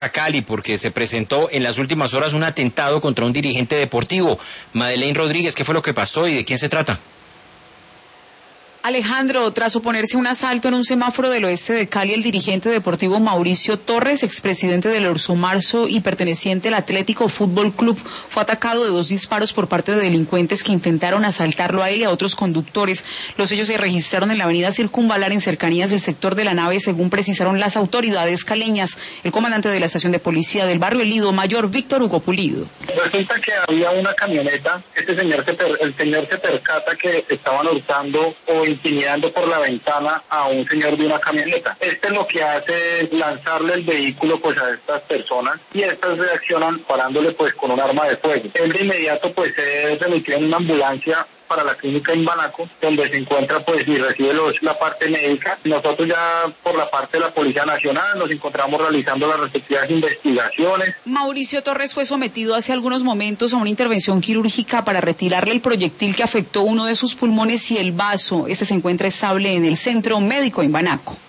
a Cali porque se presentó en las últimas horas un atentado contra un dirigente deportivo. Madeleine Rodríguez, ¿qué fue lo que pasó y de quién se trata? Alejandro, tras oponerse a un asalto en un semáforo del oeste de Cali, el dirigente deportivo Mauricio Torres, expresidente del Orso Marzo y perteneciente al Atlético Fútbol Club, fue atacado de 2 disparos por parte de delincuentes que intentaron asaltarlo a él y a otros conductores. Los hechos se registraron en la avenida Circunvalar en cercanías del sector de La Nave, según precisaron las autoridades caleñas. El comandante de la estación de policía del barrio El Lido, mayor Víctor Hugo Pulido. Resulta que había una camioneta, el señor se percata que estaban hurtando o intimidando por la ventana a un señor de una camioneta. Lo que hace es lanzarle el vehículo pues a estas personas y estas reaccionan parándole pues con un arma de fuego. Él de inmediato pues se remitió en una ambulancia para la clínica Imbanaco, donde se encuentra pues y recibe la parte médica. Nosotros ya por la parte de la Policía Nacional nos encontramos realizando las respectivas investigaciones. Mauricio Torres fue sometido hace algunos momentos a una intervención quirúrgica para retirarle el proyectil que afectó uno de sus pulmones y el vaso. Este se encuentra estable en el Centro Médico Imbanaco.